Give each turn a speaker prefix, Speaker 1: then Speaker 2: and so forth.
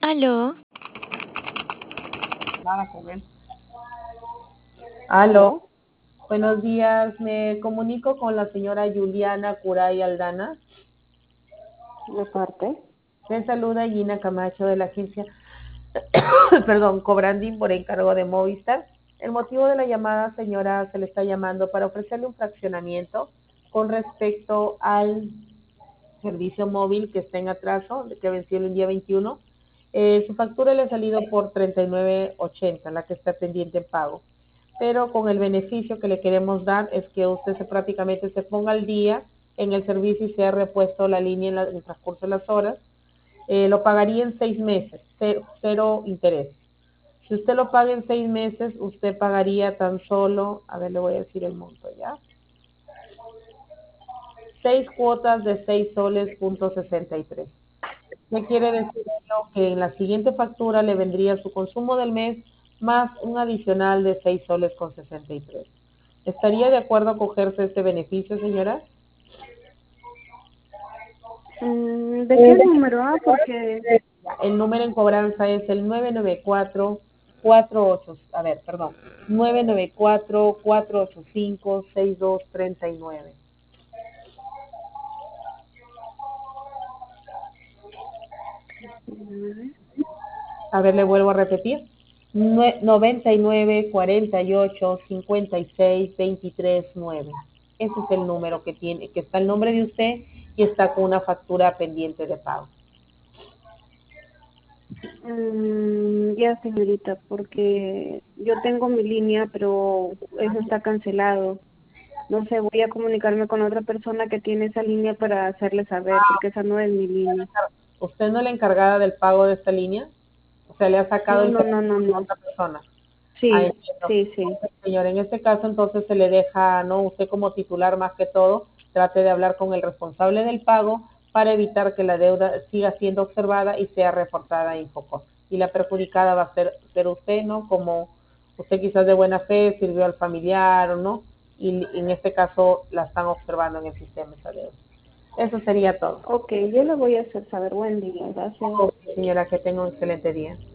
Speaker 1: Aló,
Speaker 2: Nada con él. Aló,
Speaker 3: ¿Aló?
Speaker 2: buenos días. Me comunico con la señora Juliana Curay Aldana.
Speaker 3: ¿De parte?
Speaker 2: Me saluda Gina Camacho de la agencia, perdón, Cobranding por encargo de Movistar. El motivo de la llamada, señora, se le está llamando para ofrecerle un fraccionamiento con respecto al servicio móvil que está en atraso, que venció el día 21. Su factura le ha salido por 39.80, la que está pendiente en pago. Pero con el beneficio que le queremos dar es que usted prácticamente se ponga al día en el servicio y se ha repuesto la línea en el transcurso de las horas. Lo pagaría en 6 meses, cero interés. Si usted lo paga en 6 meses, usted pagaría tan solo, a ver, le voy a decir el monto ya, 6 cuotas de 6 soles.63. ¿Qué quiere decir eso? Que en la siguiente factura le vendría su consumo del mes más un adicional de 6 soles con 63. ¿Estaría de acuerdo a cogerse este beneficio, señora?
Speaker 3: ¿De qué número? Porque
Speaker 2: El número en cobranza es el 994 a ver, perdón, 994-485-6239.
Speaker 3: mm,
Speaker 2: A ver, le vuelvo a repetir. 99 48 56 23 9. Ese es el número que tiene, que está el nombre de usted y está con una factura pendiente de pago.
Speaker 3: ya, señorita, porque yo tengo mi línea, pero eso está cancelado. No sé, voy a comunicarme con otra persona que tiene esa línea para hacerle saber, porque esa no es mi línea.
Speaker 2: ¿Usted no es la encargada del pago de esta línea? O sea, le ha sacado
Speaker 3: No,
Speaker 2: el
Speaker 3: no,
Speaker 2: servicio
Speaker 3: no, no,
Speaker 2: a
Speaker 3: no.
Speaker 2: otra persona. Ah,
Speaker 3: Sí,
Speaker 2: entiendo.
Speaker 3: sí, sí.
Speaker 2: Señor, en este caso entonces se le deja, ¿no? Usted como titular más que todo, trate de hablar con el responsable del pago para evitar que la deuda siga siendo observada y sea reportada a Infocom. Y la perjudicada va a ser usted, ¿no? Como usted quizás de buena fe sirvió al familiar o no, y en este caso la están observando en el sistema esa deuda. Eso sería todo.
Speaker 3: Ok, yo le voy a hacer saber. Buen día, gracias.
Speaker 2: Ok, señora, que tenga un excelente día.